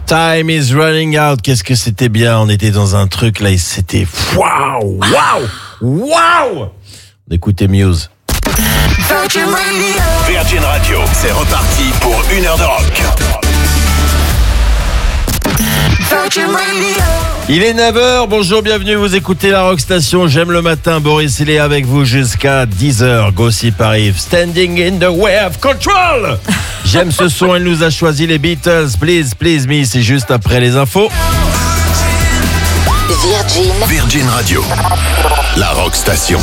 Time is running out. Qu'est-ce que c'était bien. On était dans un truc là et c'était waouh. On écoutait Muse. Virgin Radio, c'est reparti pour 1 heure de rock. Il est 9h, bonjour, bienvenue, vous écoutez la Rock Station. J'aime le matin, Boris, il est avec vous jusqu'à 10h. Gossip arrive, Standing in the Way of Control. J'aime ce son, elle nous a choisi les Beatles. Please, please me, c'est juste après les infos. Virgin Radio, la Rock Station.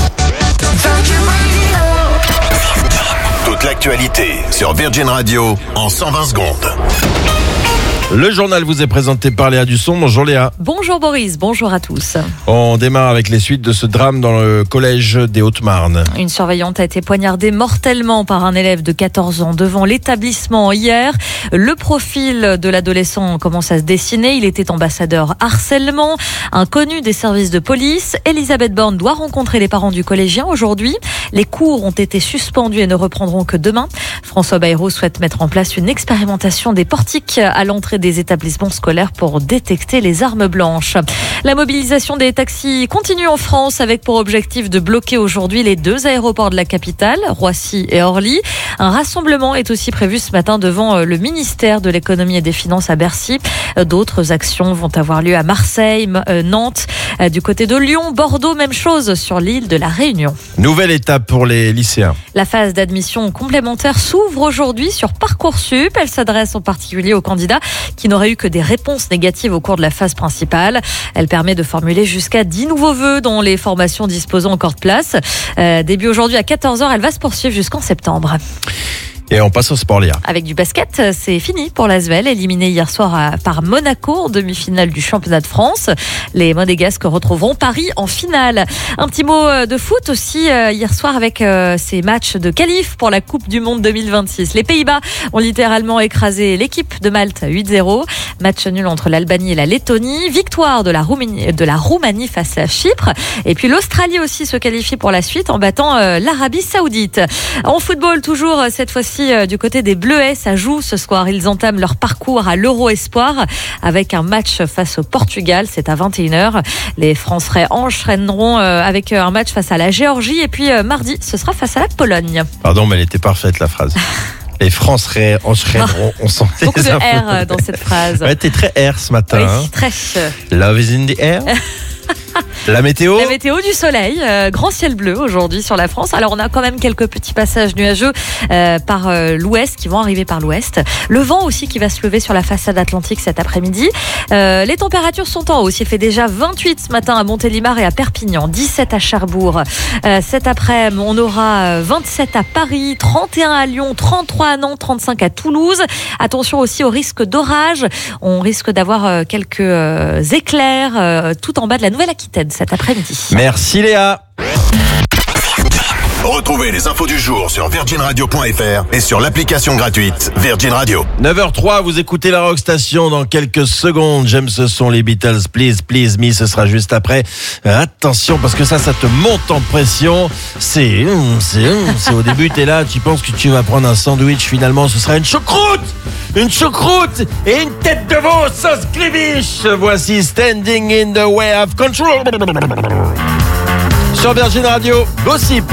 Toute l'actualité sur Virgin Radio en 120 secondes. Le journal vous est présenté par Léa Dusson. Bonjour Léa. Bonjour Boris, bonjour à tous. On démarre avec les suites de ce drame dans le collège des Hautes-Marnes. Une surveillante a été poignardée mortellement par un élève de 14 ans devant l'établissement hier. Le profil de l'adolescent commence à se dessiner. Il était ambassadeur harcèlement, inconnu des services de police. Elisabeth Borne doit rencontrer les parents du collégien aujourd'hui. Les cours ont été suspendus et ne reprendront que demain. François Bayrou souhaite mettre en place une expérimentation des portiques à l'entrée des établissements scolaires pour détecter les armes blanches. La mobilisation des taxis continue en France avec pour objectif de bloquer aujourd'hui les 2 aéroports de la capitale, Roissy et Orly. Un rassemblement est aussi prévu ce matin devant le ministère de l'économie et des finances à Bercy. D'autres actions vont avoir lieu à Marseille, Nantes, du côté de Lyon, Bordeaux, même chose sur l'île de la Réunion. Nouvelle étape pour les lycéens. La phase d'admission complémentaire s'ouvre aujourd'hui sur Parcoursup. Elle s'adresse en particulier aux candidats qui n'auraient eu que des réponses négatives au cours de la phase principale. Elle permet de formuler jusqu'à 10 nouveaux vœux dans les formations disposant encore de place. Début aujourd'hui à 14h, elle va se poursuivre jusqu'en septembre. Et on passe au sport, Léa. Avec du basket, c'est fini pour l'Asvel, éliminé hier soir par Monaco en demi-finale du championnat de France. Les Monégasques retrouveront Paris en finale. Un petit mot de foot aussi hier soir avec ces matchs de qualif pour la Coupe du Monde 2026. Les Pays-Bas ont littéralement écrasé l'équipe de Malte 8-0. Match nul entre l'Albanie et la Lettonie. Victoire de la Roumanie face à Chypre. Et puis l'Australie aussi se qualifie pour la suite en battant l'Arabie Saoudite. En football, toujours cette fois-ci du côté des Bleuets, ça joue ce soir. Ils entament leur parcours à l'Euro Espoir avec un match face au Portugal. C'est à 21h. Les Français enchaîneront avec un match face à la Géorgie. Et puis mardi, ce sera face à la Pologne. Pardon, mais elle était parfaite la phrase. Les Français enchaîneront. On sent beaucoup de R dans cette phrase. Ouais, t'es très R ce matin. Oui, hein. Très. Love is in the air. La météo du soleil, grand ciel bleu aujourd'hui sur la France. Alors on a quand même quelques petits passages nuageux par l'ouest qui vont arriver par l'ouest. Le vent aussi qui va se lever sur la façade atlantique cet après-midi. Les températures sont en hausse. Il fait déjà 28 ce matin à Montélimar et à Perpignan, 17 à Cherbourg. Cet après-midi, on aura 27 à Paris, 31 à Lyon, 33 à Nantes, 35 à Toulouse. Attention aussi au risque d'orage. On risque d'avoir quelques éclairs tout en bas de la Nouvelle-Aquitaine cet après-midi. Merci Léa. Retrouvez les infos du jour sur virginradio.fr et sur l'application gratuite Virgin Radio. 9h03, vous écoutez la Rock Station dans quelques secondes. J'aime ce son, les Beatles. Please, please me, ce sera juste après. Attention, parce que ça te monte en pression. C'est au début, t'es là, tu penses que tu vas prendre un sandwich. Finalement, ce sera une choucroute et une tête de veau sauce Glibiche. Voici Standing in the Way of Control. Sur Virgin Radio, Gossip.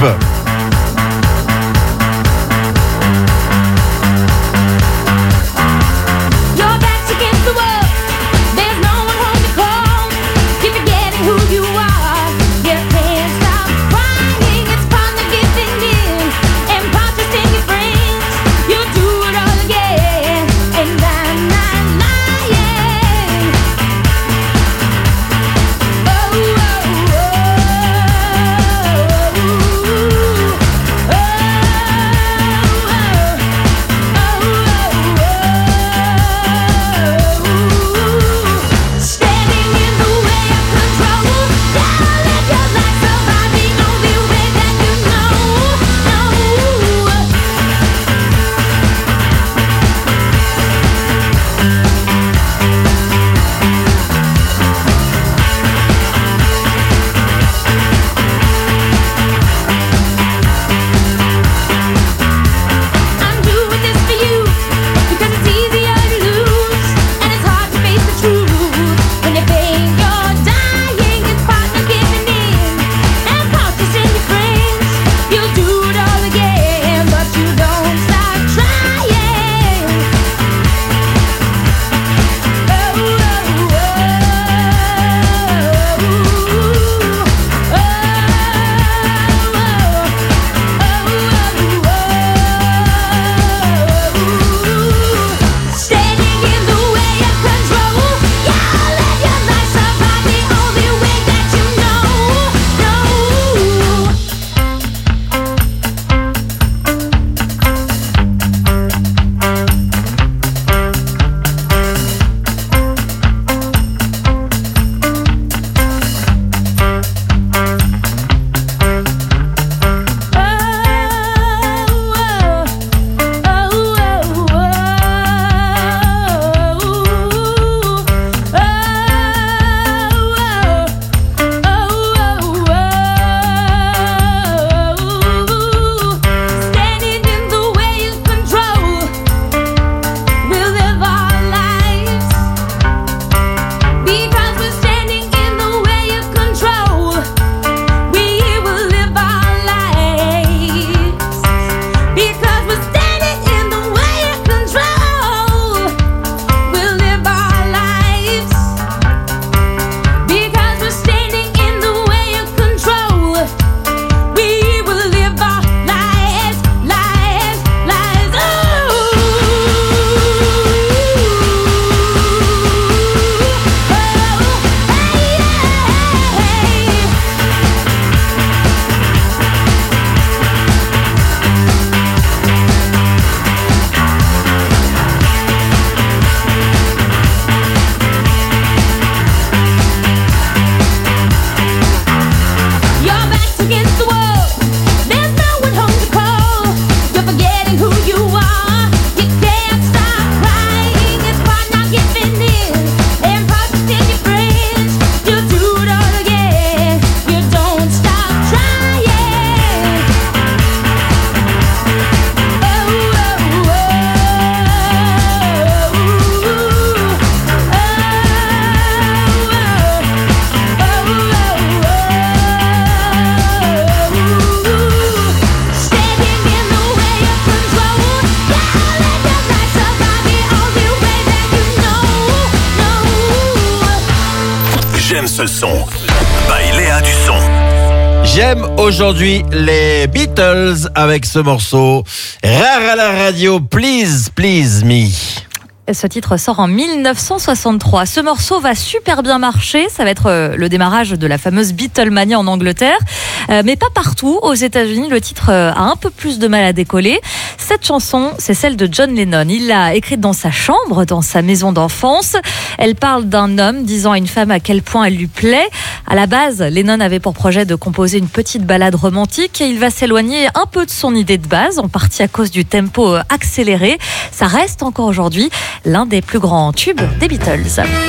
J'aime ce son. By Léa Dusson. J'aime aujourd'hui les Beatles avec ce morceau. Rare à la radio, Please, Please Me. Ce titre sort en 1963. Ce morceau va super bien marcher. Ça va être le démarrage de la fameuse Beatlemania en Angleterre. Mais pas partout. Aux États-Unis, le titre a un peu plus de mal à décoller. Cette chanson, c'est celle de John Lennon. Il l'a écrite dans sa chambre, dans sa maison d'enfance. Elle parle d'un homme disant à une femme à quel point elle lui plaît. À la base, Lennon avait pour projet de composer une petite ballade romantique et il va s'éloigner un peu de son idée de base, en partie à cause du tempo accéléré. Ça reste encore aujourd'hui l'un des plus grands tubes des Beatles.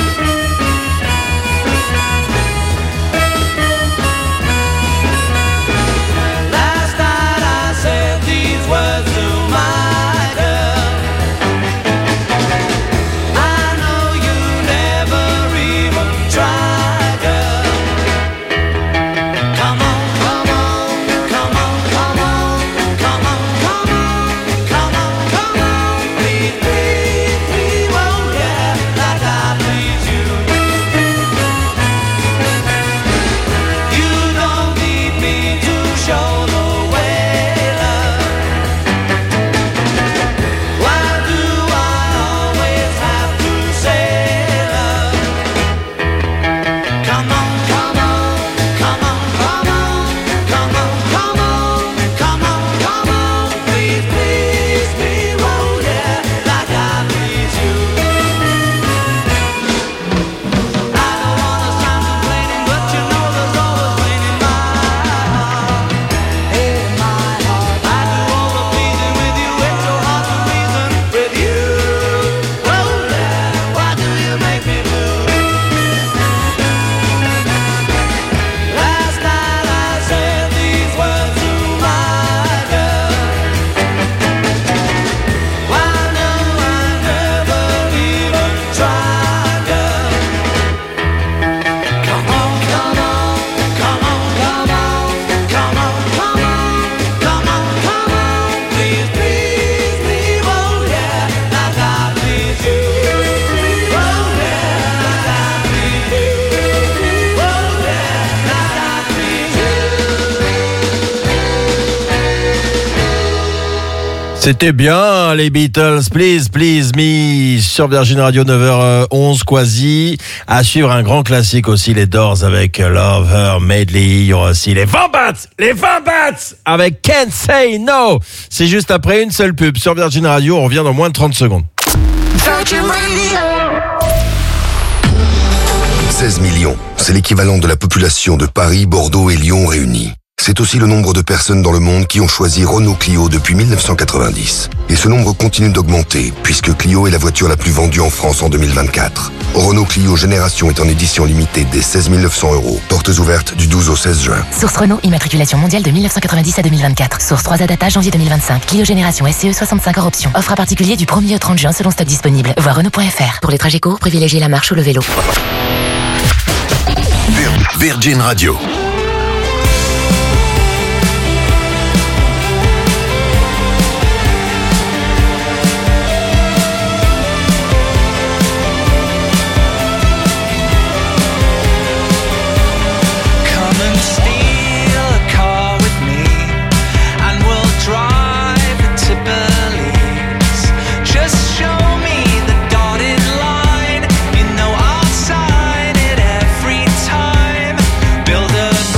C'était bien, les Beatles, Please, Please Me, sur Virgin Radio, 9h11, Quasi. À suivre un grand classique aussi, les Doors avec Love Her Medley. Il y aura aussi les Wombats avec Can't Say No. C'est juste après une seule pub sur Virgin Radio. On revient dans moins de 30 secondes. Virgin Radio. 16 millions, c'est l'équivalent de la population de Paris, Bordeaux et Lyon réunis. C'est aussi le nombre de personnes dans le monde qui ont choisi Renault Clio depuis 1990. Et ce nombre continue d'augmenter, puisque Clio est la voiture la plus vendue en France en 2024. Renault Clio Génération est en édition limitée dès 16 900 €. Portes ouvertes du 12 au 16 juin. Source Renault, immatriculation mondiale de 1990 à 2024. Source 3A data janvier 2025. Clio Génération SCE 65 hors option. Offre à particulier du 1er au 30 juin selon stock disponible. Voir Renault.fr. Pour les trajets courts, privilégiez la marche ou le vélo. Virgin Radio. Build a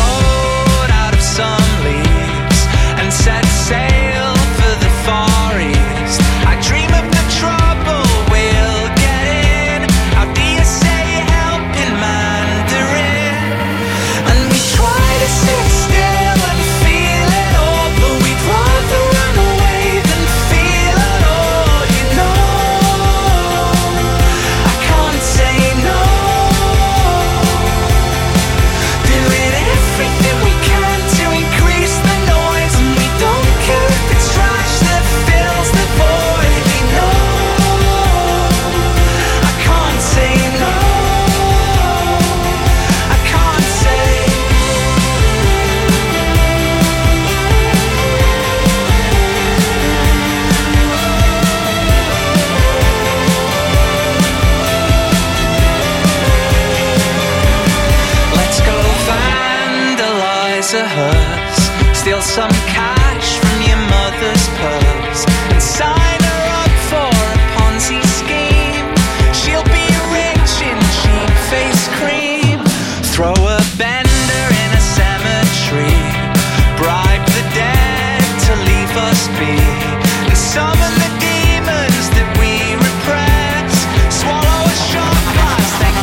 to hers. Steal some cash from your mother's purse and sign her up for a Ponzi scheme. She'll be rich in cheap face cream. Throw a bender in a cemetery. Bribe the dead to leave us be. And summon the demons that we repress. Swallow a shot glass, then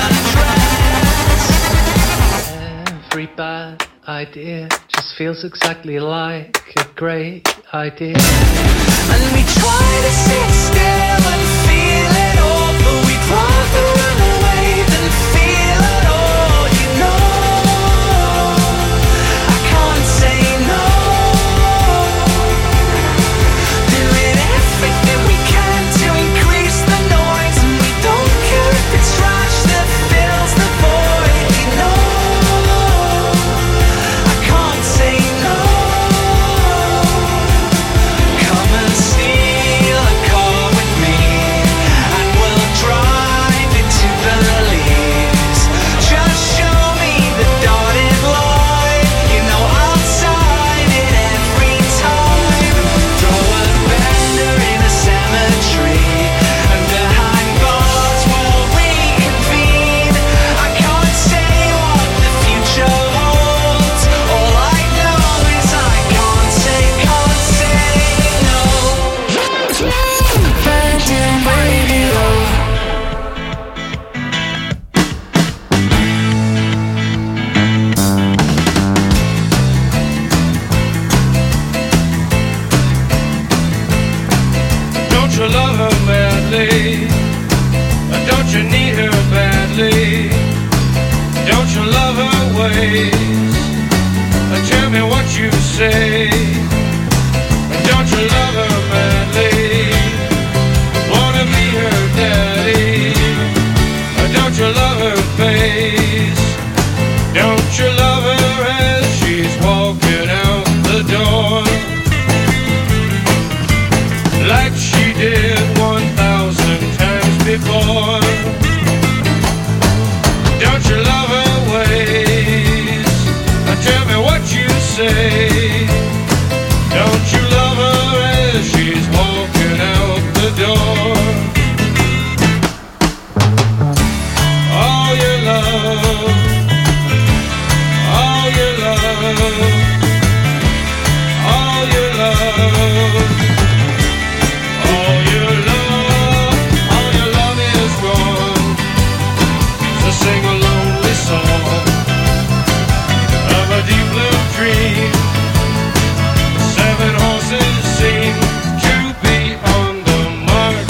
get undressed. Every bad idea just feels exactly like a great idea. And we try to sit still and feel it all, but we'd rather run away than feel it all, you know. I can't say no. Doing everything we can to increase the noise, and we don't care if it's trash that fills the void, you know. I can't say no. Come and steal a car with me, and we'll drive into the leaves. Just show me the dotted line, you know I'll sign it every time. Throw a bender in a cemetery, and behind bars we'll reconvene. I can't say what the future holds. All I know is I can't say no. Virgin Radio. Don't you love her madly? Don't you need her badly? Don't you love her ways? Tell me what you say. Don't you love her madly? Wanna be her daddy? Don't you love her face? Don't you love her as she's walking out the door? Like she did 1,000 times before. Don't you love her ways? Tell me what you say. Don't you love her as she's walking out the door? All your love, all your love, all your love. All your love is gone. So sing a lonely song of a deep blue dream. 7 horses seem to be on the mark.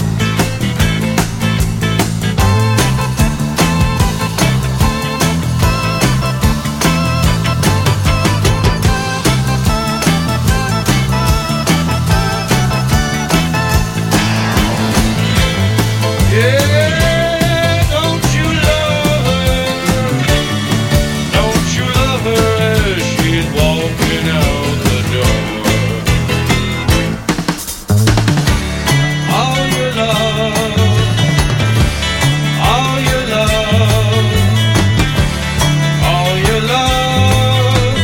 Yeah, don't you love her? Don't you love her as she's walking out the door? All your love, all your love, all your love.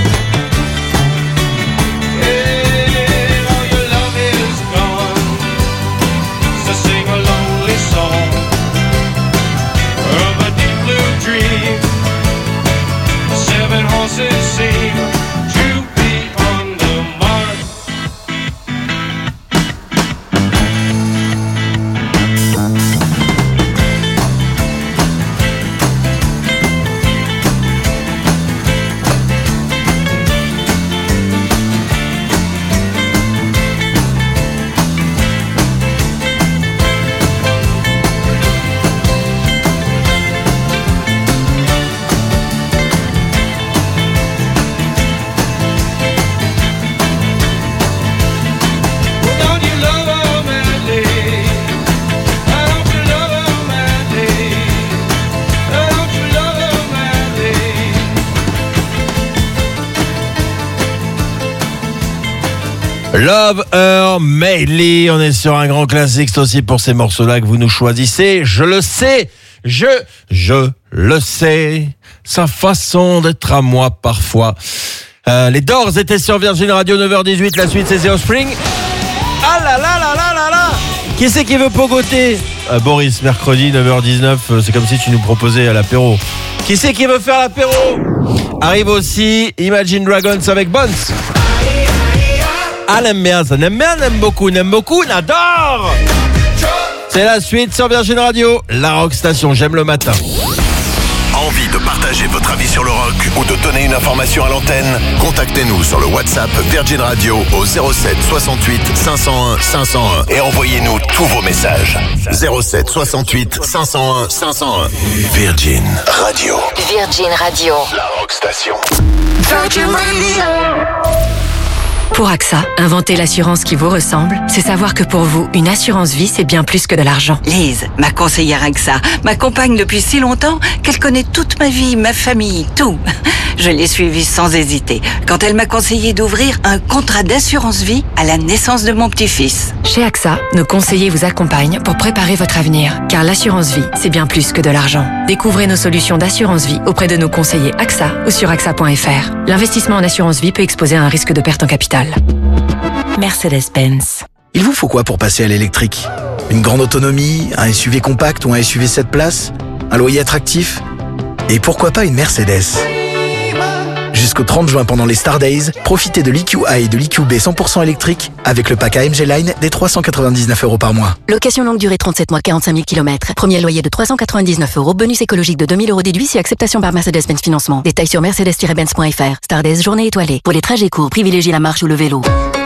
Yeah, all your love is gone. So sing a lonely song of a deep blue dream. 7 horses seem to be on the mark. Don't you love her madly? Don't you love her madly? Don't you love her madly? Love Her Madly, on est sur un grand classique, c'est aussi pour ces morceaux-là que vous nous choisissez. Je le sais, je le sait, sa façon d'être à moi parfois. Les Doors étaient sur Virgin Radio, 9h18, la suite c'est The Offspring. Ah là là là là là là. Qui c'est qui veut pogoter? Boris, mercredi 9h19, c'est comme si tu nous proposais à l'apéro. Qui c'est qui veut faire l'apéro? Arrive aussi Imagine Dragons avec Bones. Ah, n'aime bien ça, n'aime beaucoup, on adore. C'est la suite sur Virgin Radio, la rock station, j'aime le matin. Envie de partager votre avis sur le rock ou de donner une information à l'antenne? Contactez-nous sur le WhatsApp Virgin Radio au 07 68 501 501 et envoyez-nous tous vos messages. 07 68 501 501. Virgin Radio. Virgin Radio. La rock station. Virgin Radio. Pour AXA, inventer l'assurance qui vous ressemble, c'est savoir que pour vous, une assurance vie, c'est bien plus que de l'argent. Lise, ma conseillère AXA, m'accompagne depuis si longtemps qu'elle connaît toute ma vie, ma famille, tout. Je l'ai suivie sans hésiter quand elle m'a conseillé d'ouvrir un contrat d'assurance vie à la naissance de mon petit-fils. Chez AXA, nos conseillers vous accompagnent pour préparer votre avenir. Car l'assurance vie, c'est bien plus que de l'argent. Découvrez nos solutions d'assurance vie auprès de nos conseillers AXA ou sur AXA.fr. L'investissement en assurance vie peut exposer à un risque de perte en capital. Mercedes-Benz. Il vous faut quoi pour passer à l'électrique? Une grande autonomie, un SUV compact ou un SUV 7 places? Un loyer attractif? Et pourquoi pas une Mercedes? Jusqu'au 30 juin pendant les Star Days, profitez de l'EQA et de l'EQB 100% électrique avec le pack AMG Line des 399 € par mois. Location longue durée 37 mois, 45 000 km. Premier loyer de 399 €. Bonus écologique de 2 000 € déduit si acceptation par Mercedes-Benz Financement. Détails sur mercedes-benz.fr. Star Days, journée étoilée. Pour les trajets courts, privilégiez la marche ou le vélo.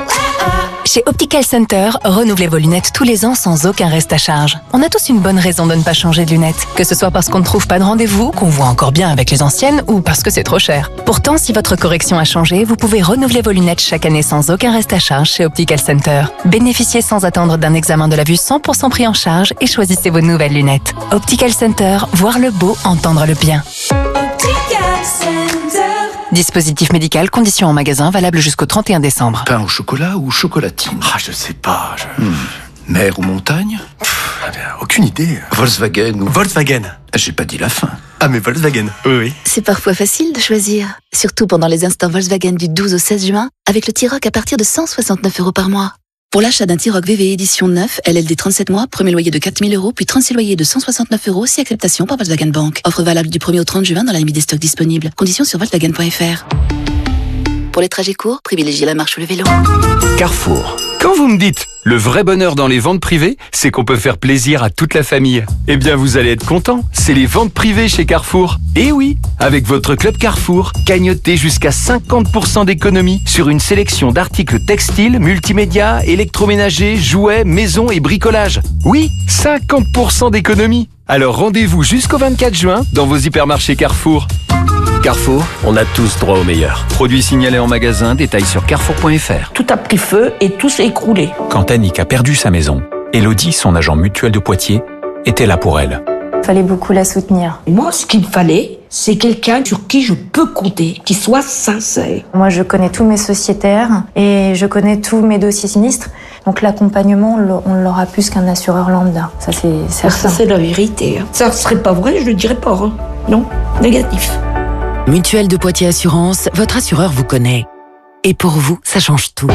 Chez Optical Center, renouvelez vos lunettes tous les ans sans aucun reste à charge. On a tous une bonne raison de ne pas changer de lunettes. Que ce soit parce qu'on ne trouve pas de rendez-vous, qu'on voit encore bien avec les anciennes ou parce que c'est trop cher. Pourtant, si votre correction a changé, vous pouvez renouveler vos lunettes chaque année sans aucun reste à charge chez Optical Center. Bénéficiez sans attendre d'un examen de la vue 100% pris en charge et choisissez vos nouvelles lunettes. Optical Center, voir le beau, entendre le bien. Optical Center. Dispositif médical, conditions en magasin, valable jusqu'au 31 décembre. Pain au chocolat ou chocolatine? Ah, je sais pas. Mer ou montagne? Aucune idée. Volkswagen ou... Volkswagen. J'ai pas dit la fin. Ah, mais Volkswagen. Oui. C'est parfois facile de choisir. Surtout pendant les instants Volkswagen du 12 au 16 juin, avec le T-Roc à partir de 169 € par mois. Pour l'achat d'un T-Roc VV édition 9, LLD 37 mois, premier loyer de 4 000 €, puis 36 loyers de 169 € si acceptation par Volkswagen Bank. Offre valable du 1er au 30 juin dans la limite des stocks disponibles. Conditions sur Volkswagen.fr. Pour les trajets courts, privilégiez la marche ou le vélo. Carrefour. Quand vous me dites le vrai bonheur dans les ventes privées, c'est qu'on peut faire plaisir à toute la famille. Eh bien, vous allez être content. C'est les ventes privées chez Carrefour. Et oui, avec votre club Carrefour, gagnotez jusqu'à 50% d'économie sur une sélection d'articles textiles, multimédia, électroménagers, jouets, maison et bricolage. Oui, 50% d'économie. Alors rendez-vous jusqu'au 24 juin dans vos hypermarchés Carrefour. Carrefour, on a tous droit au meilleur. Produits signalés en magasin, détails sur carrefour.fr. Tout a pris feu et tout s'est écroulé. Quand Annick a perdu sa maison, Elodie, son agent mutuel de Poitiers, était là pour elle. Il fallait beaucoup la soutenir. Moi, ce qu'il me fallait, c'est quelqu'un sur qui je peux compter, qui soit sincère. Moi, je connais tous mes sociétaires et je connais tous mes dossiers sinistres. Donc l'accompagnement, on l'aura plus qu'un assureur lambda. Ça, c'est certain. Ça, c'est la vérité. Ça ne serait pas vrai, je le dirais pas. Hein. Non, négatif. Mutuelle de Poitiers Assurance, votre assureur vous connaît. Et pour vous, ça change tout.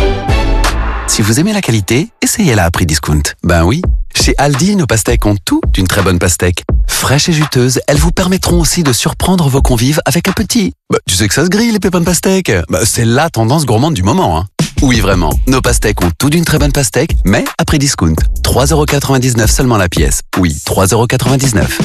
Si vous aimez la qualité, essayez-la à prix discount. Ben oui, chez Aldi, nos pastèques ont tout d'une très bonne pastèque. Fraîches et juteuses, elles vous permettront aussi de surprendre vos convives avec un petit... tu sais que ça se grille, les pépins de pastèque. C'est la tendance gourmande du moment, hein. Oui, vraiment, nos pastèques ont tout d'une très bonne pastèque, mais à prix discount. 3,99 € seulement la pièce. Oui, 3,99 €.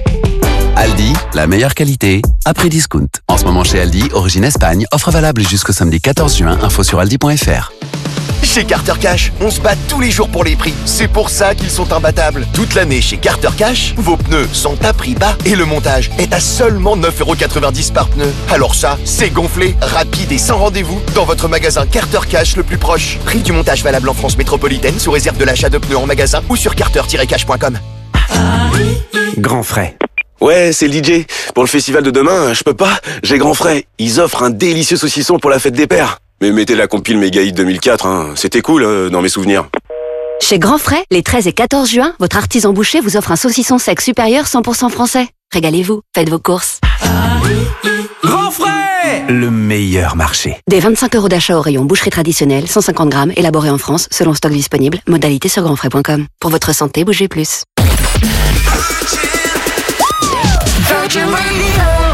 Aldi, la meilleure qualité, à prix discount. En ce moment chez Aldi, origine Espagne, offre valable jusqu'au samedi 14 juin, info sur aldi.fr. Chez Carter Cash, on se bat tous les jours pour les prix. C'est pour ça qu'ils sont imbattables. Toute l'année chez Carter Cash, vos pneus sont à prix bas et le montage est à seulement 9,90 € par pneu. Alors ça, c'est gonflé, rapide et sans rendez-vous dans votre magasin Carter Cash le plus proche. Prix du montage valable en France métropolitaine sous réserve de l'achat de pneus en magasin ou sur carter-cash.com. Grand frais. Ouais, c'est le DJ. Pour le festival de demain, je peux pas. J'ai grand frais. Ils offrent un délicieux saucisson pour la fête des pères. Mais mettez la compile Méga Hit 2004, hein. C'était cool, dans mes souvenirs. Chez Grand Frais, les 13 et 14 juin, votre artisan boucher vous offre un saucisson sec supérieur 100% français. Régalez-vous, faites vos courses. Grand Frais, le meilleur marché. Des 25 € d'achat au rayon boucherie traditionnelle, 150 grammes, élaboré en France, selon stock disponible. Modalité sur grandfrais.com. Pour votre santé, bougez plus. Virgin Radio.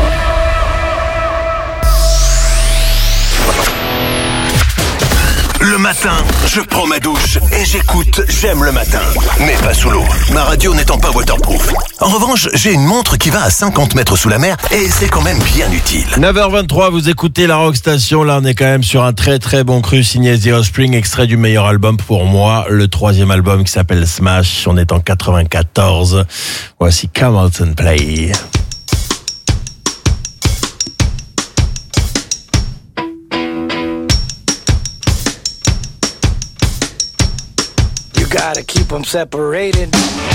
Le matin, je prends ma douche et j'écoute J'aime le matin. Mais pas sous l'eau, ma radio n'étant pas waterproof. En revanche, j'ai une montre qui va à 50 mètres sous la mer et c'est quand même bien utile. 9h23, vous écoutez la Rock Station. Là, on est quand même sur un très très bon cru signé The Offspring, extrait du meilleur album pour moi, le 3e album qui s'appelle Smash. On est en 94. Voici Come Out and Play. You gotta keep them separated.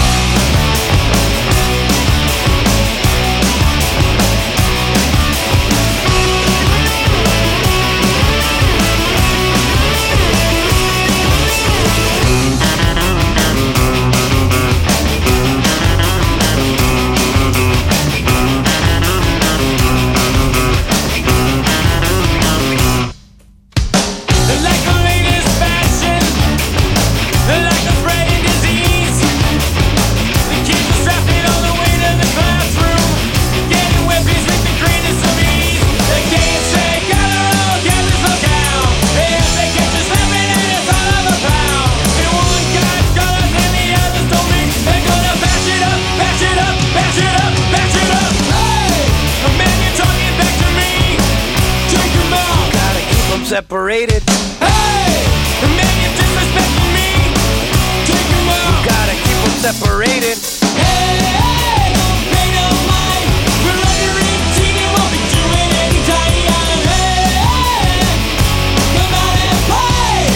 Separated. Hey, the man you're disrespecting me. Take him out. You gotta keep them separated. Hey, hey, don't pay no mind. We're under 18 and won't be doing any time. Hey, hey, come out and play.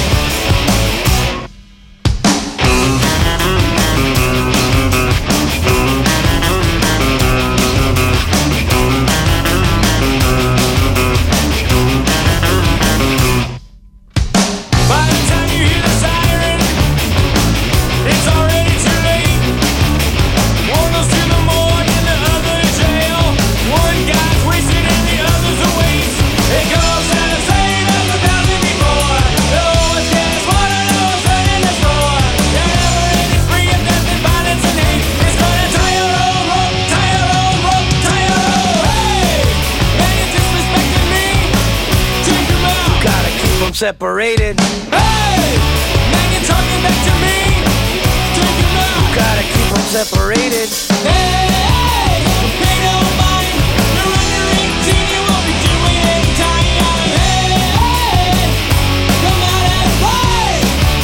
Separated. Hey, man, you're talking back to me. Take him out. You gotta keep them separated. Hey, hey, don't pay no mind. You're under 18, you won't be doing any time. Hey, hey, come out and play.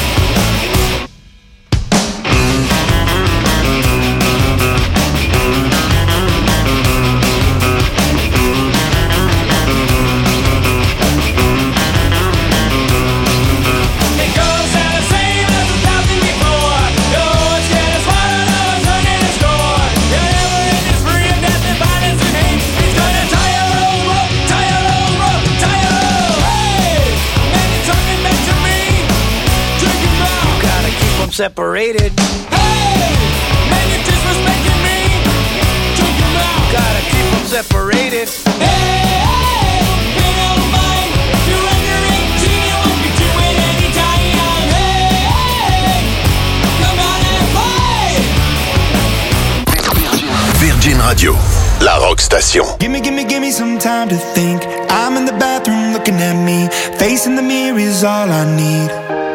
Separated. Hey, man, you're disrespecting me. Take him out. Gotta keep them separated. Hey, hey, pay no mind. You're under 18, you won't be doing any time. Hey, hey, come out and play. Virgin Radio, la Rock Station. Give me some time to think. I'm in the bathroom looking at me. Facing the mirror is all I need.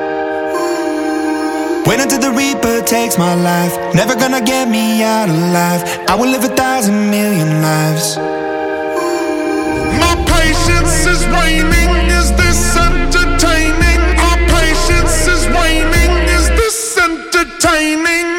Wait until the Reaper takes my life. Never gonna get me out alive. I will live 1,000 million lives. My patience is waning. Is this entertaining? Our patience is waning. Is this entertaining?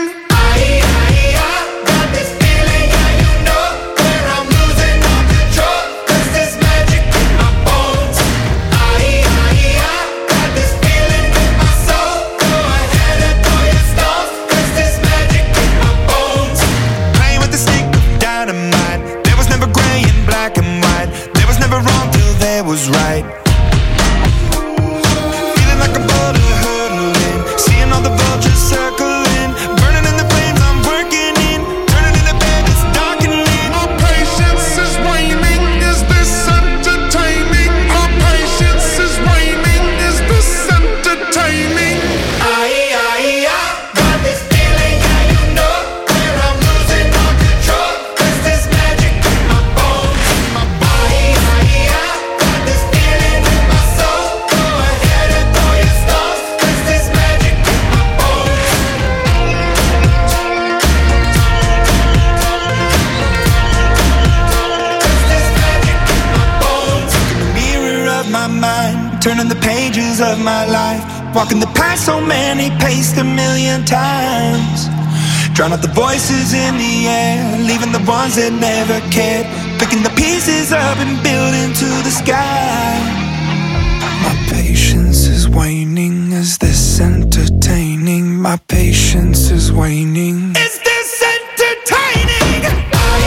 Was right. Feeling like a bullet hurtling, seeing all the vultures turning the pages of my life, walking the path so many paced a million times. Drown out the voices in the air, leaving the ones that never cared, picking the pieces up and building to the sky. My patience is waning, is this entertaining? My patience is waning. Is this entertaining?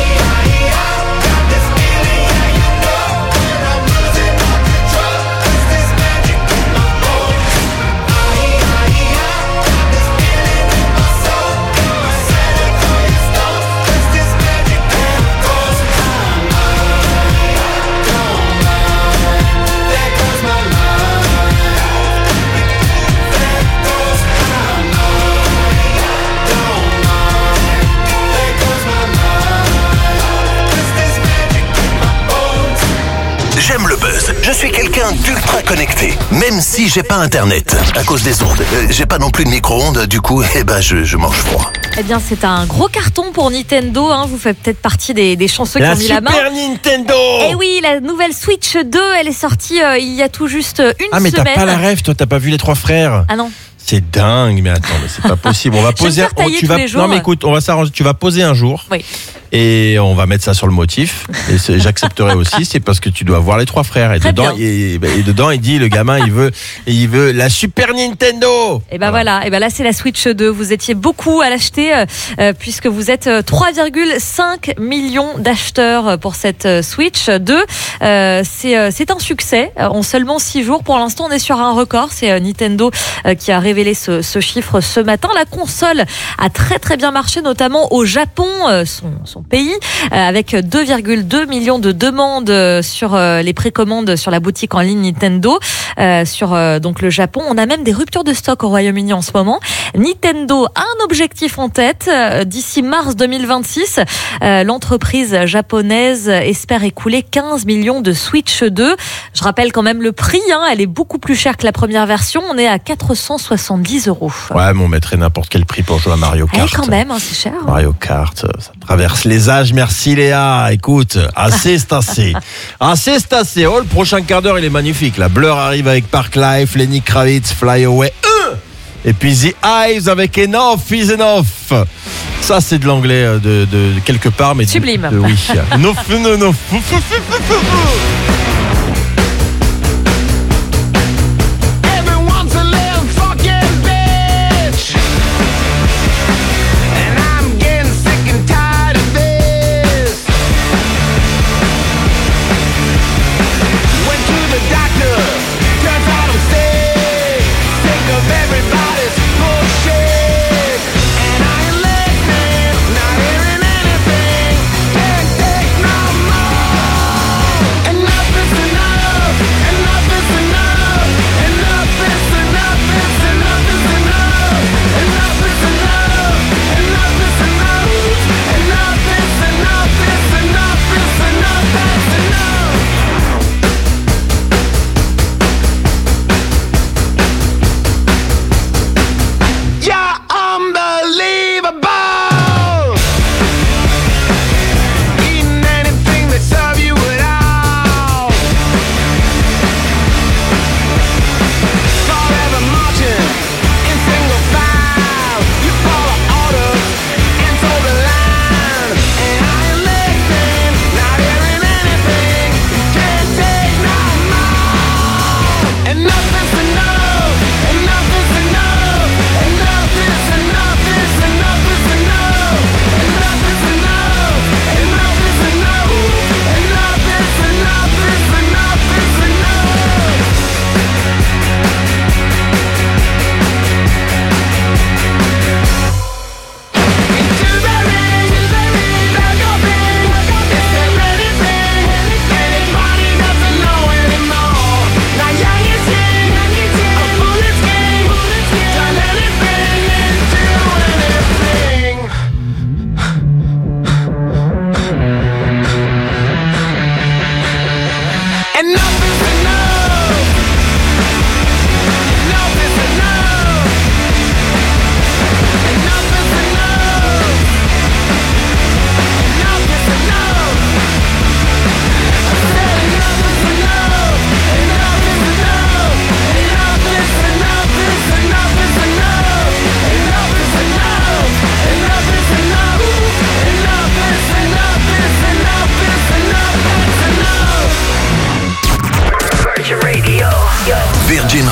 J'aime le buzz. Je suis quelqu'un d'ultra connecté, même si j'ai pas internet à cause des ondes. J'ai pas non plus de micro-ondes, du coup, je mange froid. Eh bien, c'est un gros carton pour Nintendo. Vous faites peut-être partie des chanceux qui ont mis la main. La Super Nintendo. Eh oui, la nouvelle Switch 2, elle est sortie il y a tout juste une semaine. Ah, mais t'as pas la rêve, toi, t'as pas vu les 3 frères. Ah non. C'est dingue, mais attends, mais c'est pas possible. On va poser. Non, mais écoute, on va s'arranger. Tu vas poser un jour. Oui. Et on va mettre ça sur le motif. Et j'accepterai aussi, c'est parce que tu dois voir les 3 frères. Et dedans, il dit, le gamin, il veut la Super Nintendo. Et ben voilà. Et ben là, c'est la Switch 2. Vous étiez beaucoup à l'acheter, puisque vous êtes 3,5 millions d'acheteurs pour cette Switch 2. C'est un succès. En seulement 6 jours. Pour l'instant, on est sur un record. C'est Nintendo qui a révélé ce chiffre ce matin. La console a très très bien marché, notamment au Japon, son pays, avec 2,2 millions de demandes sur les précommandes sur la boutique en ligne Nintendo, sur donc le Japon. On a même des ruptures de stock au Royaume-Uni en ce moment. Nintendo a un objectif en tête. D'ici mars 2026, l'entreprise japonaise espère écouler 15 millions de Switch 2. Je rappelle quand même le prix, elle est beaucoup plus chère que la première version. On est à 470 €. Ouais, mais on mettrait n'importe quel prix pour jouer à Mario Kart. Quand même, c'est cher. Mario Kart, ça traverse les âges. Merci Léa. Écoute, assez c'est assez. Assez c'est assez. Oh, le prochain quart d'heure, il est magnifique. La Blur arrive avec Park Life, Lenny Kravitz, Fly Away. Et puis The Hives avec Enough is Enough. Ça, c'est de l'anglais de quelque part, mais sublime. Oui. No. Enough is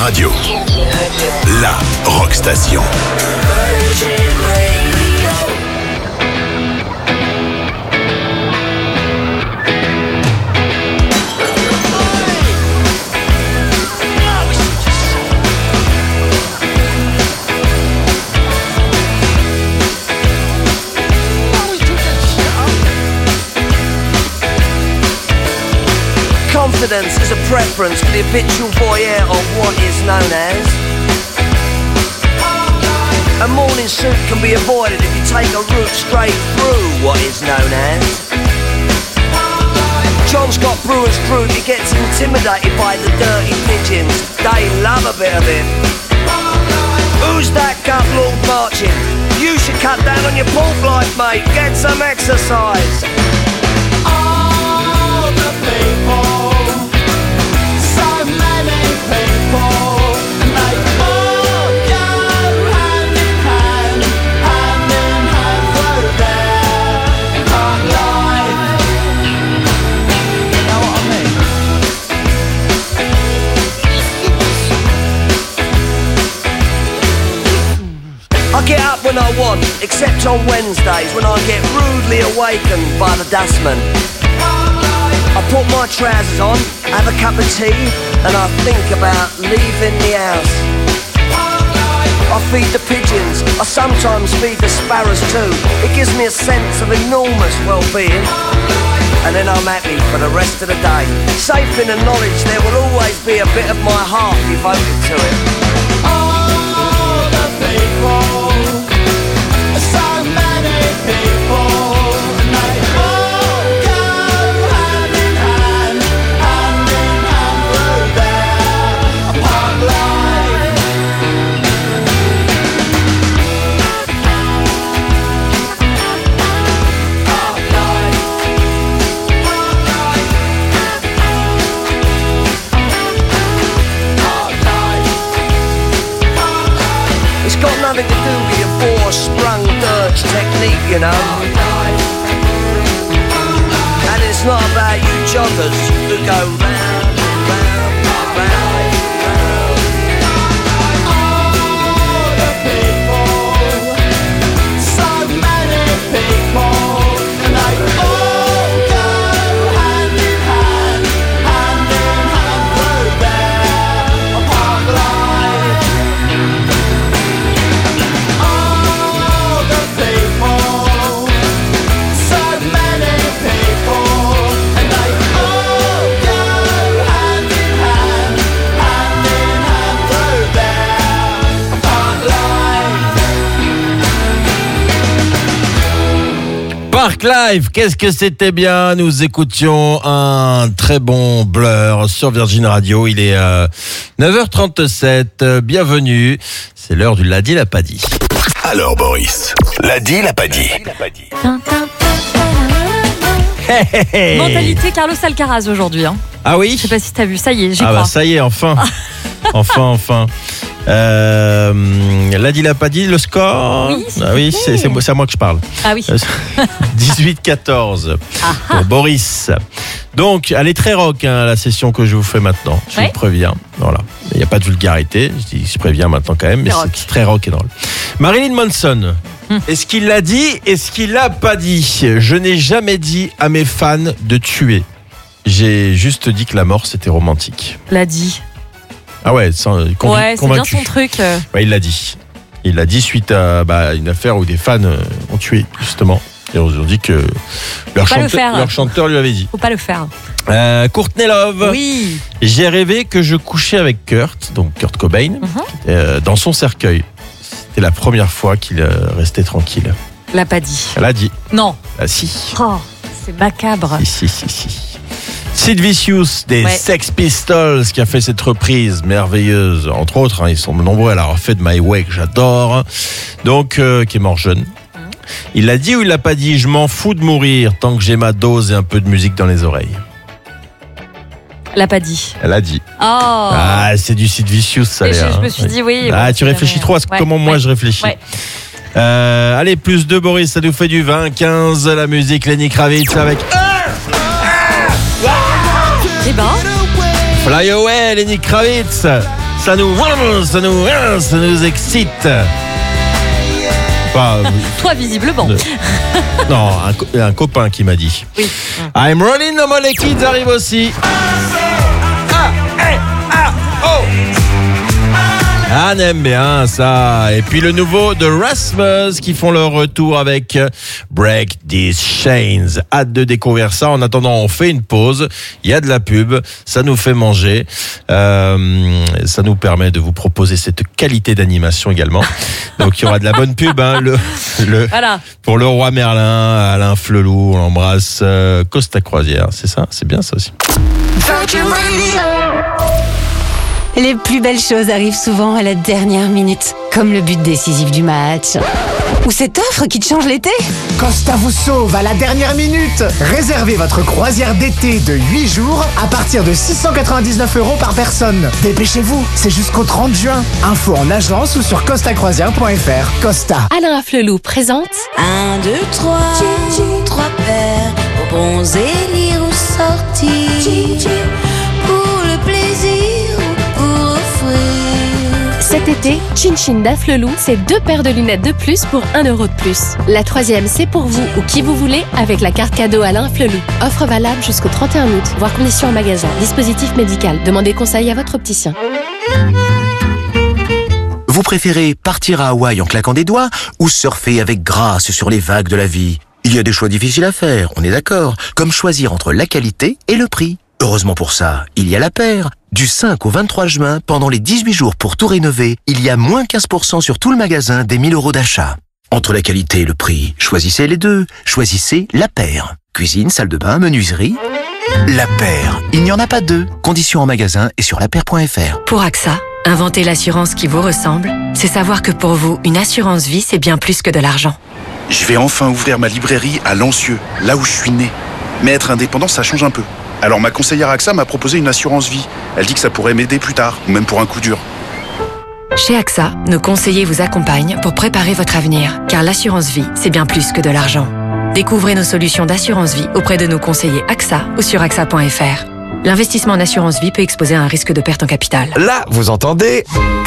Radio. La Rock Station. Confidence is a preference for the habitual voyeur of what is known as. A morning suit can be avoided if you take a route straight through what is known as. John Scott Brewer's group, he gets intimidated by the dirty pigeons. They love a bit of him. Who's that gut lord marching? You should cut down on your pork life, mate. Get some exercise. All the people. I get up when I want, except on Wednesdays when I get rudely awakened by the dustman. I put my trousers on, have a cup of tea, and I think about leaving the house. I feed the pigeons, I sometimes feed the sparrows too. It gives me a sense of enormous well-being. And then I'm happy for the rest of the day, safe in the knowledge there will always be a bit of my heart devoted to it. All the people, so many people, and they all go hand in hand through their pub life. It's got nothing to do with your four-sprung dirge technique, you know. And it's not about you joggers who go round, round, round, round. All the people, so many people, and they all go hand in hand through their pub life. All the people, so many people, and they all go hand in hand through their pub life. Park Live, qu'est-ce que c'était bien. Nous écoutions un très bon Blur sur Virgin Radio. Il est 9h37. Bienvenue. C'est l'heure du L'a dit, l'a pas dit. Alors Boris, l'a dit, l'a pas dit. Mentalité Carlos Alcaraz aujourd'hui. Hein. Ah oui? Je sais pas si t'as vu, ça y est, j'y Ah crois. bah ça y est, enfin. enfin. L'a dit, l'a pas dit, le score. Oui, s'il Ah te oui, plaît. c'est à moi que je parle. Ah oui. 18-14 pour Boris. Donc, elle est très rock, hein, la session que je vous fais maintenant. Je Ouais. vous préviens. Voilà. Il n'y a pas de vulgarité. Je préviens maintenant quand même, mais C'est rock. c'est très rock et drôle. Marilyn Manson. Est-ce qu'il l'a dit? Est-ce qu'il l'a pas dit? Je n'ai jamais dit à mes fans de tuer. J'ai juste dit que la mort, c'était romantique. L'a dit. Ah ouais, Ouais, c'est bien convaincu. son truc. Ouais, il l'a dit. Il l'a dit suite à une affaire où des fans ont tué, justement. Et on ont dit que leur Faut pas le faire. chanteur lui avait dit. Faut pas le faire. Courtney Love. Oui. J'ai rêvé que je couchais avec Kurt, donc Kurt Cobain, dans son cercueil. C'était la première fois qu'il restait tranquille. L'a pas dit. Elle a dit. Non. Ah si. Oh, c'est macabre. Si. Sid Vicious des Ouais. Sex Pistols qui a fait cette reprise merveilleuse, entre autres, hein, ils sont nombreux à la refait de My Way que j'adore, donc qui est mort jeune. Il l'a dit ou il l'a pas dit? Je m'en fous de mourir tant que j'ai ma dose et un peu de musique dans les oreilles. L'a pas dit. Elle a dit. Oh. Ah, c'est du Sid Vicious, ça. Et Léa, je me hein. suis dit oui. Ah, bon, tu réfléchis trop à comment moi je réfléchis. Ouais. Allez, plus 2 Boris, ça nous fait du 20, 15, la musique Lenny Kravitz avec Eh ben. Fly Away, Lenny Kravitz. ça nous excite. Enfin, Toi, visiblement. non, un copain qui m'a dit. Oui. I'm Rolling No More, les kids arrivent aussi. On aime bien ça. Et puis le nouveau de Rasmus qui font leur retour avec Break These Chains. Hâte de découvrir ça. En attendant, on fait une pause. Il y a de la pub. Ça nous fait manger. Ça nous permet de vous proposer cette qualité d'animation également. Donc il y aura de la bonne pub. Hein, voilà. Pour le roi Merlin, Alain Flelou, on l'embrasse. Costa Croisière, c'est ça? C'est bien ça aussi. Virgin Radio. Les plus belles choses arrivent souvent à la dernière minute, comme le but décisif du match. Ou cette offre qui te change l'été. Costa vous sauve à la dernière minute. Réservez votre croisière d'été de 8 jours à partir de 699 € par personne. Dépêchez-vous, c'est jusqu'au 30 juin. Info en agence ou sur costacroisière.fr. Costa. Alain Afflelou présente 1, 2, 3, 3 paires, bons élire ou sortir, pour le plaisir ou pour offrir. cet été, Chin Chin d'Afflelou, c'est 2 paires de lunettes de plus pour 1 € de plus. La 3e, c'est pour vous ou qui vous voulez avec la carte cadeau Alain Afflelou. Offre valable jusqu'au 31 août, voire conditions en magasin. Dispositif médical. Demandez conseil à votre opticien. Vous préférez partir à Hawaï en claquant des doigts ou surfer avec grâce sur les vagues de la vie? Il y a des choix difficiles à faire, on est d'accord, comme choisir entre la qualité et le prix. Heureusement pour ça, il y a La Paire. Du 5 au 23 juin, pendant les 18 jours pour tout rénover, il y a moins 15% sur tout le magasin des 1000 € d'achat. Entre la qualité et le prix, choisissez les deux. Choisissez La Paire. Cuisine, salle de bain, menuiserie. La Paire. Il n'y en a pas deux. Conditions en magasin et sur lapaire.fr. Pour AXA, inventer l'assurance qui vous ressemble, c'est savoir que pour vous, une assurance vie, c'est bien plus que de l'argent. Je vais enfin ouvrir ma librairie à Lancieux, là où je suis né. Mais être indépendant, ça change un peu. Alors ma conseillère AXA m'a proposé une assurance vie. Elle dit que ça pourrait m'aider plus tard, ou même pour un coup dur. Chez AXA, nos conseillers vous accompagnent pour préparer votre avenir, car l'assurance vie, c'est bien plus que de l'argent. Découvrez nos solutions d'assurance vie auprès de nos conseillers AXA ou sur AXA.fr. L'investissement en assurance vie peut exposer à un risque de perte en capital. Là, vous entendez?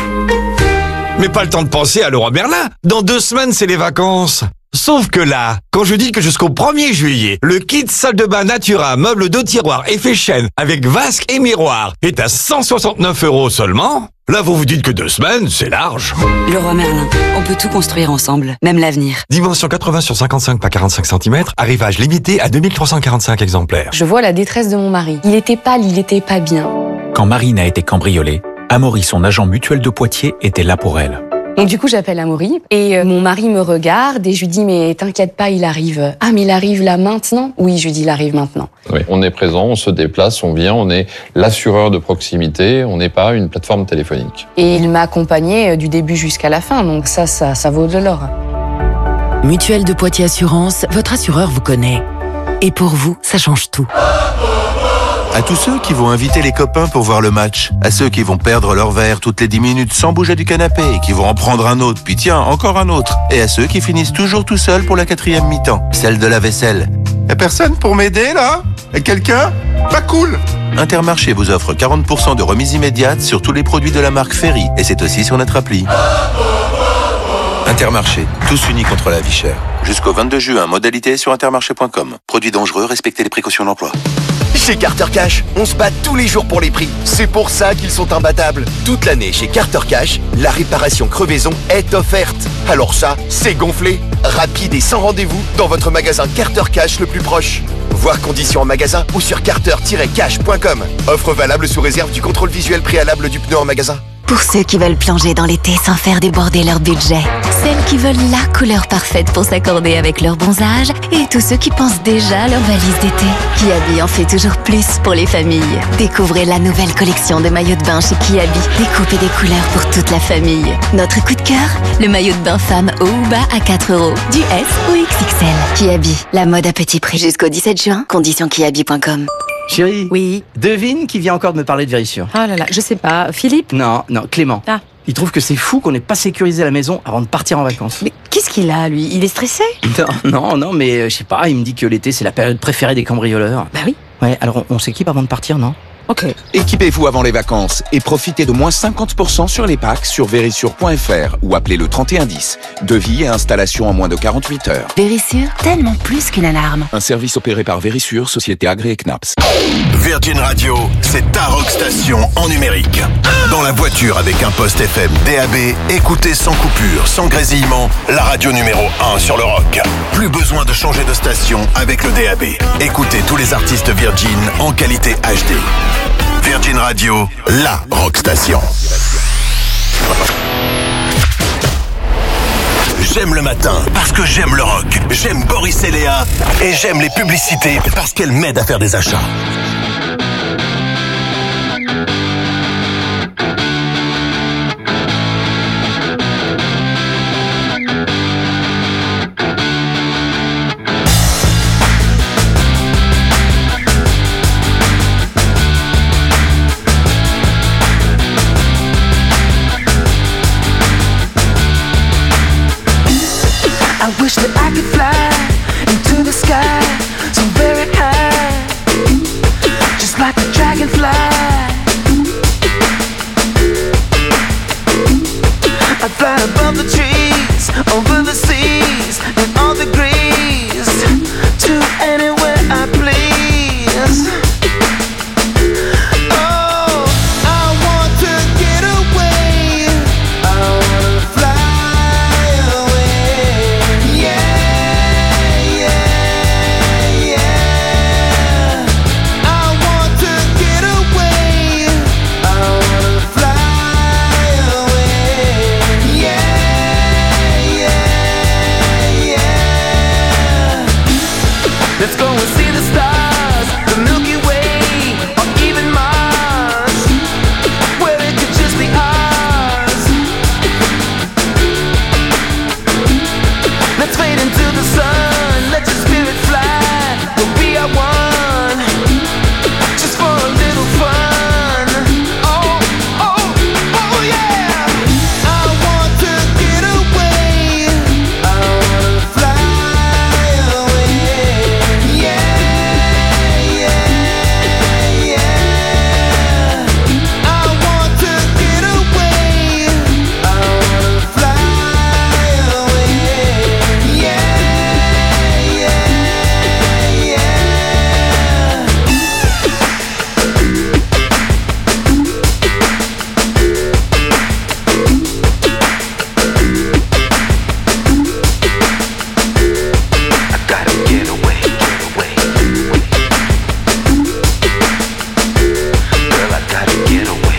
Mais pas le temps de penser à Leroy Merlin. Dans 2 semaines, c'est les vacances. Sauf que là, quand je dis que jusqu'au 1er juillet, le kit salle de bain Natura, meuble 2 tiroirs effet chêne avec vasque et miroir est à 169 € seulement, là vous vous dites que 2 semaines, c'est large. Leroy Merlin, on peut tout construire ensemble, même l'avenir. Dimension 80 sur 55 par 45 cm, arrivage limité à 2345 exemplaires. Je vois la détresse de mon mari. Il était pâle, il était pas bien. Quand Marine a été cambriolée, Amaury, son agent mutuel de Poitiers, était là pour elle. Donc du coup, j'appelle Amaury et mon mari me regarde et je lui dis mais t'inquiète pas, il arrive. Ah mais il arrive là maintenant? Oui, je lui dis il arrive maintenant. Oui, on est présent, on se déplace, on vient, on est l'assureur de proximité, on n'est pas une plateforme téléphonique. Et il m'a accompagné du début jusqu'à la fin, donc ça vaut de l'or. Mutuelle de Poitiers Assurance, votre assureur vous connaît. Et pour vous, ça change tout. À tous ceux qui vont inviter les copains pour voir le match, à ceux qui vont perdre leur verre toutes les 10 minutes sans bouger du canapé et qui vont en prendre un autre, puis tiens, encore un autre, et à ceux qui finissent toujours tout seuls pour la 4e mi-temps, celle de la vaisselle. Y'a personne pour m'aider là? Y'a quelqu'un? Pas cool! Intermarché vous offre 40% de remise immédiate sur tous les produits de la marque Ferry, et c'est aussi sur notre appli. Intermarché, tous unis contre la vie chère. Jusqu'au 22 juin, modalité sur intermarché.com. Produits dangereux, respectez les précautions d'emploi. Chez Carter Cash, on se bat tous les jours pour les prix. C'est pour ça qu'ils sont imbattables. Toute l'année chez Carter Cash, la réparation crevaison est offerte. Alors ça, c'est gonflé. Rapide et sans rendez-vous dans votre magasin Carter Cash le plus proche. Voir conditions en magasin ou sur carter-cash.com. Offre valable sous réserve du contrôle visuel préalable du pneu en magasin. Pour ceux qui veulent plonger dans l'été sans faire déborder leur budget. Celles qui veulent la couleur parfaite pour s'accorder avec leur bronzage. Et tous ceux qui pensent déjà à leur valise d'été. Kiabi en fait toujours plus pour les familles. Découvrez la nouvelle collection de maillots de bain chez Kiabi. Découpez des couleurs pour toute la famille. Notre coup de cœur, le maillot de bain femme haut ou bas à 4 €. Du S au XXL. Kiabi, la mode à petit prix. Jusqu'au 17 juin, conditions kiabi.com. Chérie. Oui. Devine qui vient encore de me parler de Vérissure. Ah là là, je sais pas. Philippe? Non, Clément. Ah. Il trouve que c'est fou qu'on n'ait pas sécurisé la maison avant de partir en vacances. Mais qu'est-ce qu'il a, lui? Il est stressé? Non, mais je sais pas, il me dit que l'été c'est la période préférée des cambrioleurs. Bah oui. Ouais, alors on s'équipe avant de partir, non? Ok. Équipez-vous avant les vacances et profitez de moins 50% sur les packs sur Verisure.fr ou appelez le 3110. Devis et installation en moins de 48 heures. Verisure, tellement plus qu'une alarme. Un service opéré par Verisure, société agréée CNAPS. Virgin Radio, c'est ta rock station en numérique. Dans la voiture avec un poste FM DAB, écoutez sans coupure, sans grésillement, la radio numéro 1 sur le rock. Plus besoin de changer de station avec le DAB. Écoutez tous les artistes Virgin en qualité HD. Virgin Radio, la rock station. J'aime le matin parce que j'aime le rock. J'aime Boris et Léa et j'aime les publicités parce qu'elles m'aident à faire des achats. I wish that I could fly into the sky so very high, just like a dragonfly. I'd fly above the trees, over the seas, and all the degrees, to anywhere I please. Oh, I want to get away. I wanna fly away. Yeah, yeah, yeah. I want to get away. I wanna fly away. Yeah, yeah, yeah. Let's go and see the stars, the Milky Way, or even Mars, where it could just be ours. Let's fade into the sun, let your spirit fly. We'll be our one, just for a little fun. Oh, oh, oh yeah. I want to get away. I wanna fly away. Yeah, yeah, yeah. I want to get away. I wanna fly away. Yeah, yeah, yeah. I gotta get away, girl, I gotta get away.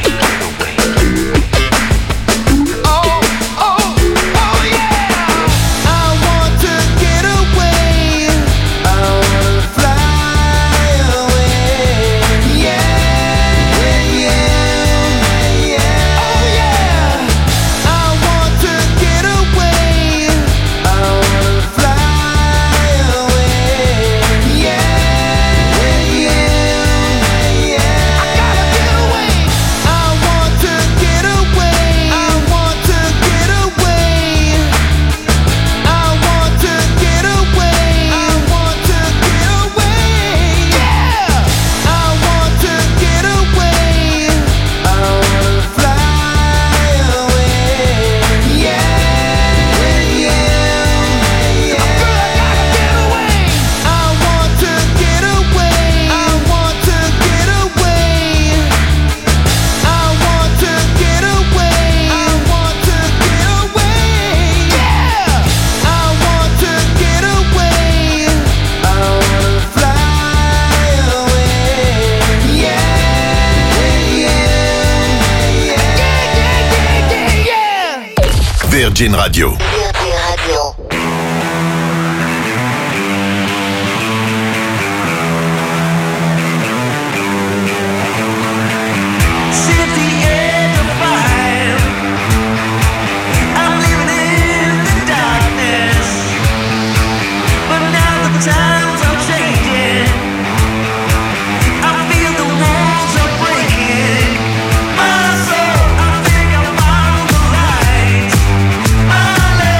Oh, oh, oh yeah. I want to get away. I wanna fly away. Yeah, yeah, yeah. Oh yeah. I want to get away. I wanna fly away. Yeah, yeah, yeah. I gotta get away. I want to get away. I want to get away. I want to get away. I want to get away. Yeah. I want to get away. I wanna fly away. Yeah, yeah, yeah. Girl, I gotta get away. I want to get away. I want to get away. I want to get away. I want to get away. Yeah. I want to get away. I wanna fly away. Yeah, yeah, yeah, yeah. Virgin Radio. Sit at the end of mine. I'm living in the darkness, but now the times are changing. I feel the walls are breaking. My soul, I think I found the light. My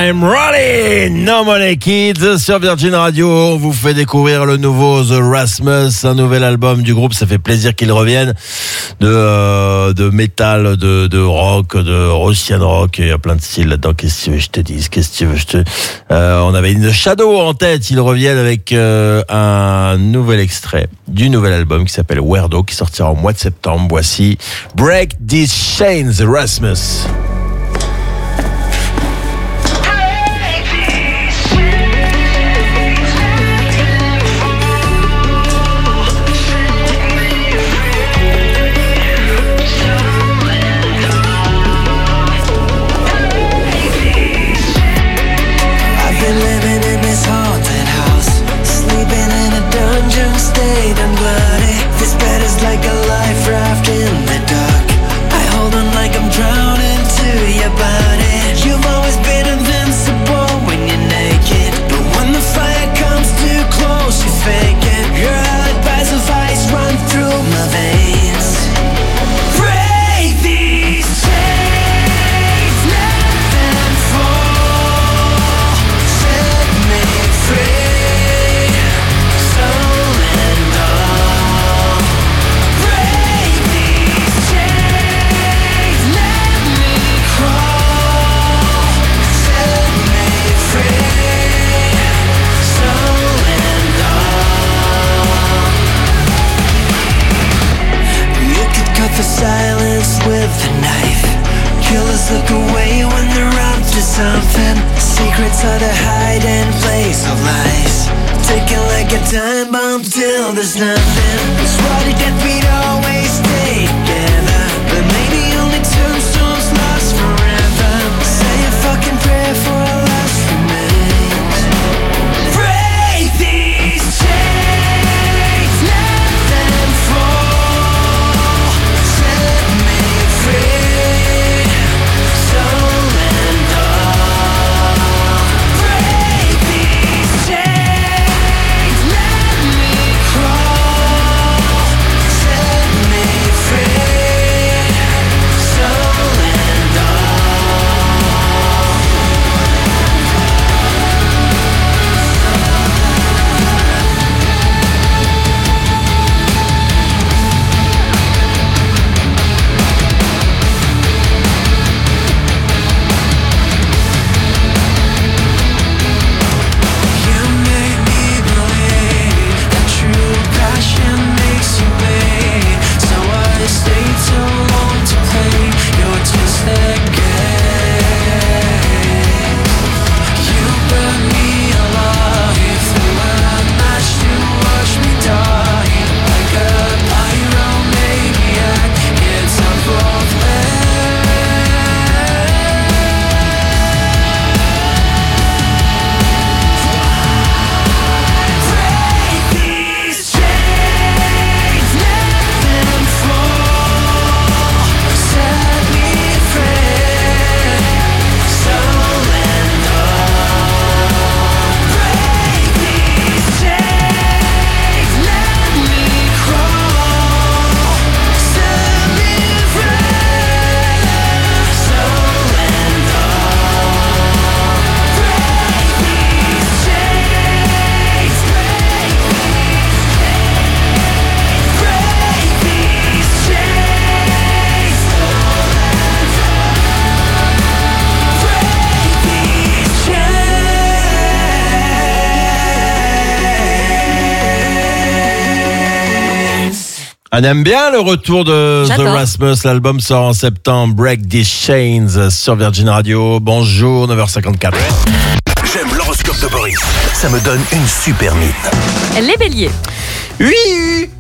I'm Rolling, No Money Kids sur Virgin Radio. On vous fait découvrir le nouveau The Rasmus, un nouvel album du groupe. Ça fait plaisir qu'ils reviennent de métal, de rock, de Russian rock. Il y a plein de styles là-dedans. Qu'est-ce que tu veux que je te dise? Qu'est-ce que tu veux que je te... on avait une Shadow en tête. Ils reviennent avec un nouvel extrait du nouvel album qui s'appelle Weirdo, qui sortira au mois de septembre. Voici Break These Chains, The Rasmus. Like a life raft in the dark, I hold on like I'm drowning to your body. You've always been invincible when you're naked, but when the fire comes too close, you fake it. Your alibis of ice run through my veins. Break these chains, let them fall. Set me free, soul and all. The silence with a knife. Killers look away when they're up to something. Secrets are the hiding place of lies. Ticking like a time bomb till there's nothing. It's right that we'd always stay together, but maybe only tombstones last forever. Say a fucking prayer for our last remains. Break these chains, let them fall. On aime bien le retour de The Rasmus. L'album sort en septembre. Break These Chains sur Virgin Radio. Bonjour, 9h54. J'aime l'horoscope de Boris. Ça me donne une super mine. Les béliers. Oui.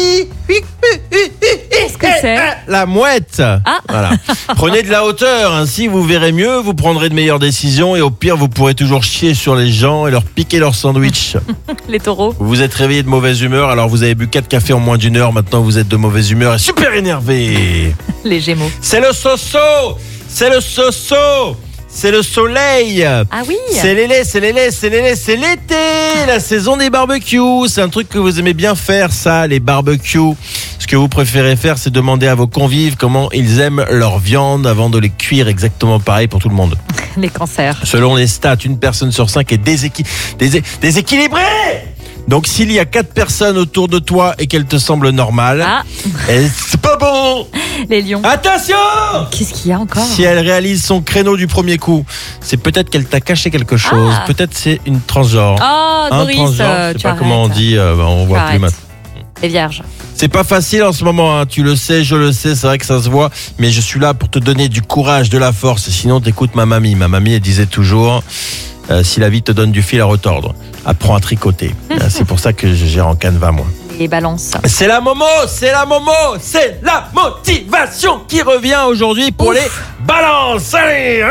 Qu'est-ce que c'est? La mouette. Voilà. Prenez de la hauteur, ainsi vous verrez mieux, vous prendrez de meilleures décisions et au pire vous pourrez toujours chier sur les gens et leur piquer leur sandwich. Les taureaux. Vous vous êtes réveillé de mauvaise humeur, alors vous avez bu 4 cafés en moins d'une heure, maintenant vous êtes de mauvaise humeur et super énervé. Les gémeaux. C'est le soso. c'est le soleil. Ah oui. C'est l'été, la saison des barbecues. C'est un truc que vous aimez bien faire, ça, les barbecues. Ce que vous préférez faire, c'est demander à vos convives comment ils aiment leur viande avant de les cuire exactement pareil pour tout le monde. Les cancers. Selon les stats, une personne sur 5 est déséquilibrée. Donc s'il y a 4 personnes autour de toi et qu'elles te semblent normales, c'est pas bon. Les lions. Attention. Qu'est-ce qu'il y a encore? Si elle réalise son créneau du premier coup, c'est peut-être qu'elle t'a caché quelque chose. Peut-être c'est une transgenre. Oh, Doris, transgenre, je sais pas comment on dit, on voit plus maintenant. Les vierges. C'est pas facile en ce moment, hein. Tu le sais, je le sais, c'est vrai que ça se voit, mais je suis là pour te donner du courage, de la force. Sinon, t'écoutes ma mamie. Ma mamie, elle disait toujours, si la vie te donne du fil à retordre, apprends à tricoter. C'est pour ça que je gère en canevas, moi. Les balances. C'est la motivation qui revient aujourd'hui pour les balances. Allez,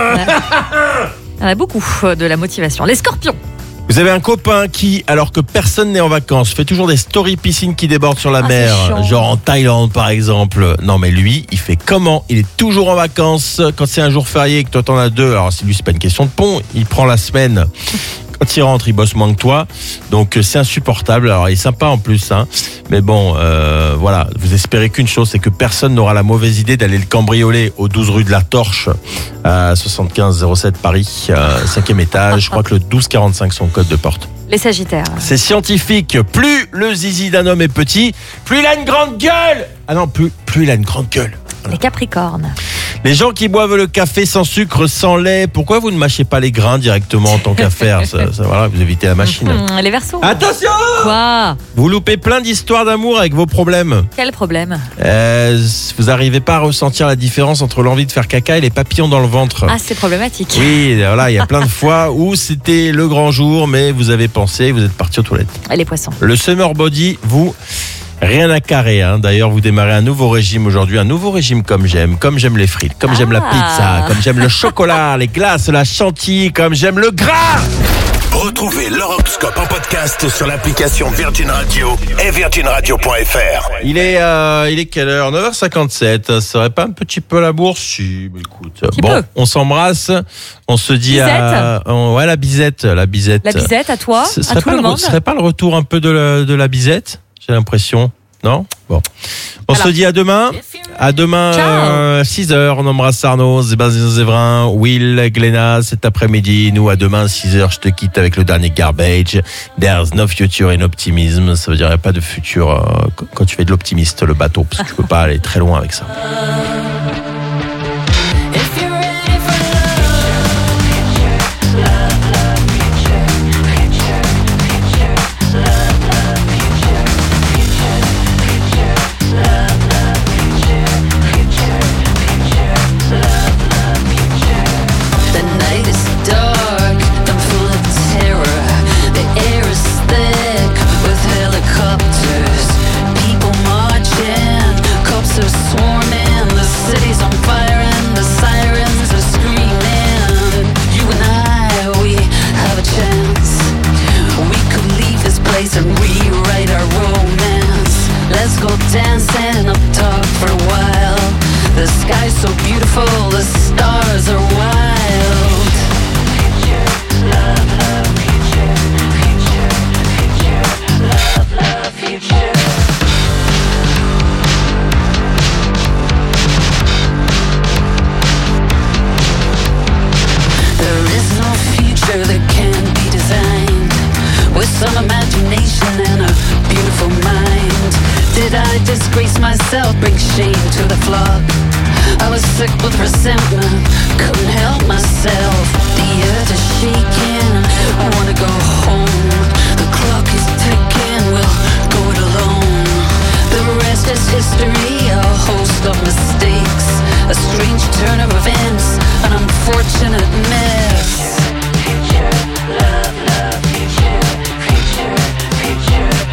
Il y en a beaucoup de la motivation. Les scorpions. Vous avez un copain qui, alors que personne n'est en vacances, fait toujours des stories piscines qui débordent sur la mer, genre en Thaïlande par exemple. Non mais lui, il fait comment? Il est toujours en vacances. Quand c'est un jour férié et que toi t'en as 2, alors lui c'est pas une question de pont, il prend la semaine. Quand il rentre, il bosse moins que toi. Donc c'est insupportable. Alors il est sympa en plus, hein. Mais bon, voilà. Vous espérez qu'une chose, c'est que personne n'aura la mauvaise idée d'aller le cambrioler au 12 rue de la Torche, à 7507 Paris, 5e étage. Je crois que le 1245 son code de porte. Les sagittaires. C'est scientifique. Plus le zizi d'un homme est petit, plus il a une grande gueule. Ah non, plus il a une grande gueule. Les capricornes. Les gens qui boivent le café sans sucre, sans lait, pourquoi vous ne mâchez pas les grains directement en tant qu'à faire? Ça, voilà, vous évitez la machine. Les Verseaux. Attention! Quoi? Vous loupez plein d'histoires d'amour avec vos problèmes. Quel problème? Vous n'arrivez pas à ressentir la différence entre l'envie de faire caca et les papillons dans le ventre. Ah, c'est problématique. Oui, voilà, il y a plein de fois où c'était le grand jour, mais vous avez pensé, vous êtes parti aux toilettes. Et les poissons. Le summer body, rien à carrer, hein. D'ailleurs, vous démarrez un nouveau régime aujourd'hui, un nouveau régime comme j'aime les frites, comme j'aime la pizza, comme j'aime le chocolat, les glaces, la chantilly, comme j'aime le gras. Retrouvez l'horoscope en podcast sur l'application Virgin Radio et virginradio.fr. Il est quelle heure? 9h57. Ça serait pas un petit peu la bourse? Si, mais écoute. Bon, on s'embrasse. On se dit ouais, la bisette. La bisette à toi, à tout le monde. Ce serait pas le retour un peu de la bisette? J'ai l'impression. Non? Bon. On se dit à demain. À demain, 6h. On embrasse Arnaud, Sébastien Zéverin, Will, Gléna cet après-midi. Nous, à demain, 6h, je te quitte avec le dernier Garbage. There's no future in optimism. Ça veut dire pas de futur quand tu fais de l'optimiste, le bateau, parce que tu peux pas aller très loin avec ça. Dancing up top for a while. The sky's so beautiful, the stars are wild. Love, love, future, future, future. Love, love, future. There is no future that can be designed with some imagination and a beautiful mind. Did I disgrace myself, bring shame to the flock? I was sick with resentment, couldn't help myself. The earth is shaking, I wanna go